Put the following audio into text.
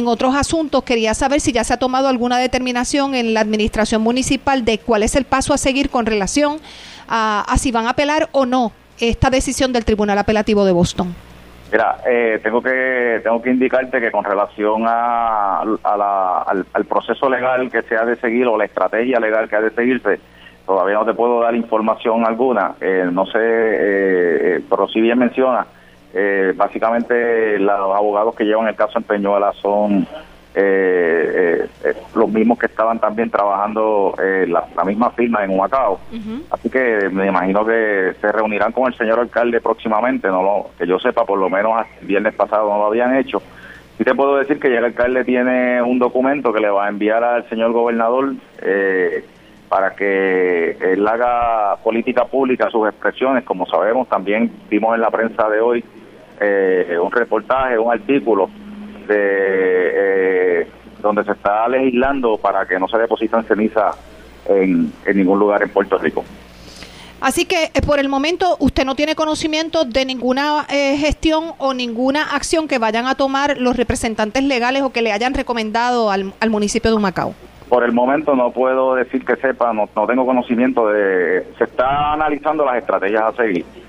en otros asuntos. Quería saber si ya se ha tomado alguna determinación en la administración municipal de cuál es el paso a seguir con relación a si van a apelar o no esta decisión del Tribunal Apelativo de Boston. Mira, tengo que indicarte que con relación al proceso legal que se ha de seguir o la estrategia legal que ha de seguirse, todavía no te puedo dar información alguna. No sé, pero si bien menciona, básicamente los abogados que llevan el caso en Peñuela son los mismos que estaban también trabajando la misma firma en Humacao. Así que me imagino que se reunirán con el señor alcalde próximamente, que yo sepa, por lo menos el viernes pasado no lo habían hecho. Sí te puedo decir que ya el alcalde tiene un documento que le va a enviar al señor gobernador para que él haga política pública, sus expresiones. Como sabemos, también vimos en la prensa de hoy un reportaje, un artículo donde se está legislando para que no se depositan ceniza en ningún lugar en Puerto Rico. Así que por el momento usted no tiene conocimiento de ninguna gestión o ninguna acción que vayan a tomar los representantes legales o que le hayan recomendado al municipio de Humacao. Por el momento no puedo decir que sepa, no tengo conocimiento se está analizando las estrategias a seguir.